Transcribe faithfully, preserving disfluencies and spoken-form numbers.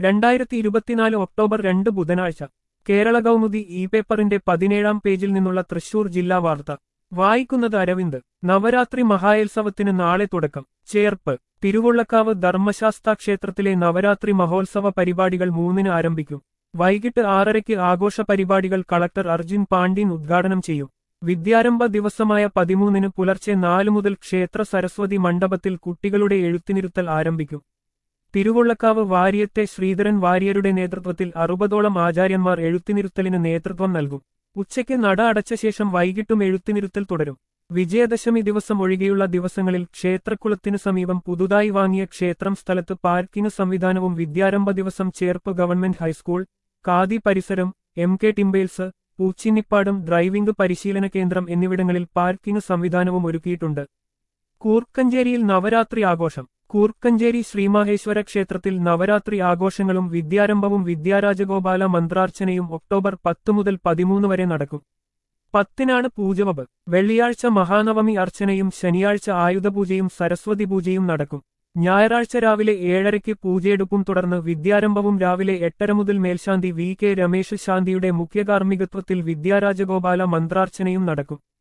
രണ്ടായിരത്തി ഇരുപത്തിനാല് ഒക്ടോബർ രണ്ട് ബുധനാഴ്ച കേരള കൗമുദി ഇ പേപ്പറിന്റെ പതിനേഴാം പേജിൽ നിന്നുള്ള തൃശൂർ ജില്ലാ വാർത്ത വായിക്കുന്നത് അരവിന്ദ്. നവരാത്രി മഹാത്സവത്തിന് നാളെ തുടക്കം. ചേർപ്പ്. തിരുവുള്ളക്കാവ് ധർമ്മശാസ്താ ക്ഷേത്രത്തിലെ നവരാത്രി മഹോത്സവ പരിപാടികൾ മൂന്നിന് ആരംഭിക്കും. വൈകിട്ട് ആറരയ്ക്ക് ആഘോഷ പരിപാടികൾ കളക്ടർ അർജുൻ പാണ്ഡ്യൻ ഉദ്ഘാടനം ചെയ്യും. വിദ്യാരംഭ ദിവസമായ പതിമൂന്നിന് പുലർച്ചെ നാലു മുതൽ ക്ഷേത്ര സരസ്വതി മണ്ഡപത്തിൽ കുട്ടികളുടെ എഴുത്തിനിരുത്തൽ ആരംഭിക്കും. തിരുവുള്ളക്കാവ് വാര്യത്തെ ശ്രീധരൻ വാര്യരുടെ നേതൃത്വത്തിൽ അറുപതോളം ആചാര്യന്മാർ എഴുത്തിനിരുത്തലിന് നേതൃത്വം നൽകും. ഉച്ചയ്ക്ക് നട അടച്ച ശേഷം വൈകിട്ടും എഴുത്തിനിരുത്തൽ തുടരും. വിജയദശമി ദിവസം ഒഴികെയുള്ള ദിവസങ്ങളിൽ ക്ഷേത്രക്കുളത്തിനു സമീപം പുതുതായി വാങ്ങിയ ക്ഷേത്രം സ്ഥലത്ത് പാർക്കിംഗ് സംവിധാനവും വിദ്യാരംഭ ദിവസം ചേർപ്പ് ഗവൺമെന്റ് ഹൈസ്കൂൾ, കാതി പരിസരം, M K timbers, Poochinnipadam driving പരിശീലന കേന്ദ്രം എന്നിവിടങ്ങളിൽ പാർക്കിംഗ് സംവിധാനവും ഒരുക്കിയിട്ടുണ്ട്. കൂർക്കഞ്ചേരിയിൽ നവരാത്രി ആഘോഷം. കൂർക്കഞ്ചേരി ശ്രീമാഹേശ്വര ക്ഷേത്രത്തിൽ നവരാത്രി ആഘോഷങ്ങളും വിദ്യാരംഭവും വിദ്യാരാജഗോപാല മന്ത്രാർച്ചനയും ഒക്ടോബർ പത്ത് മുതൽ പതിമൂന്ന് വരെ നടക്കും. പത്തിനാണ് പൂജവെപ്പ്. വെള്ളിയാഴ്ച മഹാനവമി അർച്ചനയും ശനിയാഴ്ച ആയുധപൂജയും സരസ്വതി പൂജയും നടക്കും. ഞായറാഴ്ച രാവിലെ ഏഴരയ്ക്ക് പൂജയെടുപ്പും തുടർന്ന് വിദ്യാരംഭവും രാവിലെ എട്ടര മുതൽ മേൽശാന്തി വി കെ രമേശ് ശാന്തിയുടെ മുഖ്യകാർമ്മികത്വത്തിൽ വിദ്യാരാജഗോപാല മന്ത്രാർച്ചനയും നടക്കും.